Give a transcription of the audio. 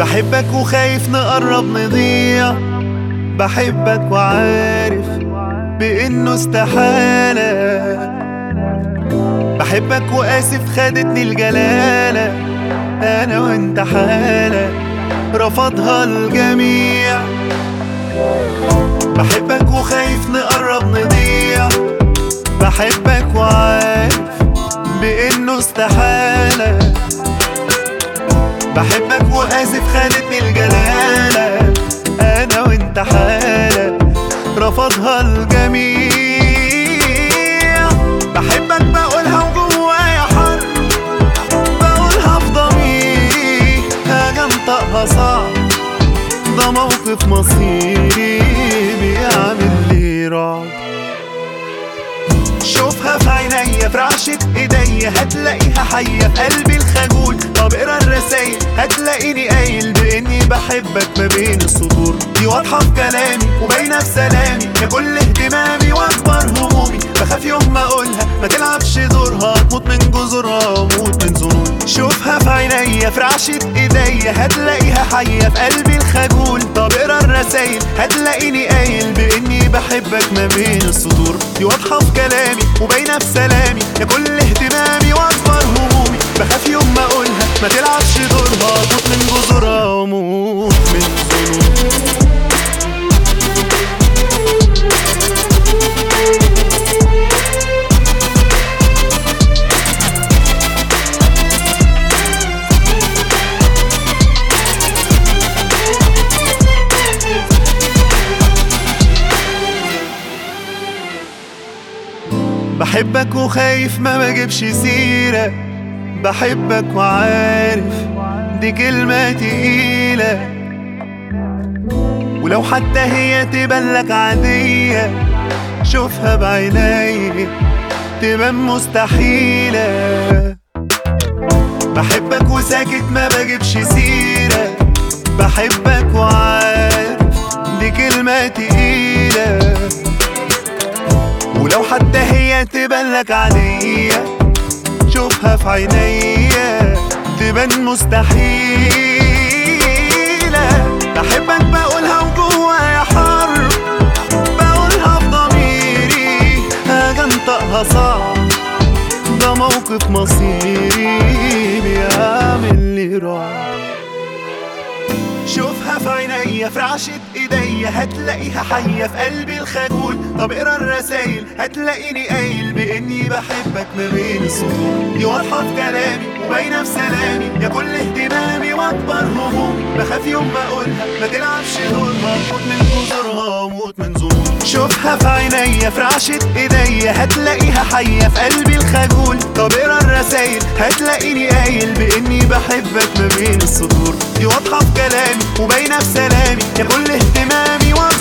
بحبك وخايف نقرب نضيع، بحبك وعارف بإنه استحالة، بحبك وآسف خدتني الجلالة، أنا وأنت حالة رفضها الجميع. بحبك وخايف نقرب نضيع، بحبك وعارف بإنه استحالة، بحبك وآسف خدتني الجلالة، أنا وأنت حالة رفضها الجميع. بحبك بقولها وجوايا حر، بقولها في ضميري، حاجة انطقها صعب، ده موقف مصيري بيعمل لي رعب. شوفها في عينيا في رعشة ايديا، هتلاقيها حية في قلبي الخجول. طب اقرا الرسايل هتلاقيني قايل باني بحبك ما بين السطور. دي واضحة في كلامي وباينة في سلامي، يا كل اهتمامي واكبر همومي. بخاف يوم ما اقولها ما تلعبش دورها، تموت من جذورها وموت من ظنون. شوفها في عينيا في رعشة ايديا، هتلاقيها حية في قلبي الخجول. طب اقرا الرسايل هتلاقيني قايل باني بحبك ما بين السطور. دي واضحة في كلامي وباينة في سلامي، يا كل اهتمامي واكبر همومي. بخاف يوم ما اقولها ما تلعبش دورها، تموت من جذورها وموت من ظنون. بحبك وخايف ما بجيبش سيرة، بحبك وعارف دي كلمة تقيلة، ولو حتى هي تبان عادية، شوفها بعيني تبان مستحيلة. بحبك وساكت ما بجيبش سيرة، بحبك وعارف دي كلمة تقيلة، ولو حتى هي تبان لك عادية، شوفها في عينيا تبان مستحيلة. بحبك بقولها وجوايا حر، بقولها في ضميري، حاجة انطقها صعب، ده موقف مصيري بيعمل لي رعب. شوفها في عينيا في رعشة ايديا، هتلاقيها حية في قلبي الخجول. طب اقرا الرسايل هتلاقيني قايل باني بحبك ما بين السطور. دي واضحة في كلامي وباينة في سلامي، يا كل اهتمامي واكبر همومي. بخاف يوم ما اقولها ما تلعبش دورها، موت من جذورها وموت من ظنون. شوفها في عينيا في رعشة ايديا، هتلاقيها حية في قلبي الخجول. طب اقرا الرسايل هتلاقيني قايل باني بحبك ما بين السطور. دي واضحة في كلامي وباينة في سلامي، يا كل اهتمامي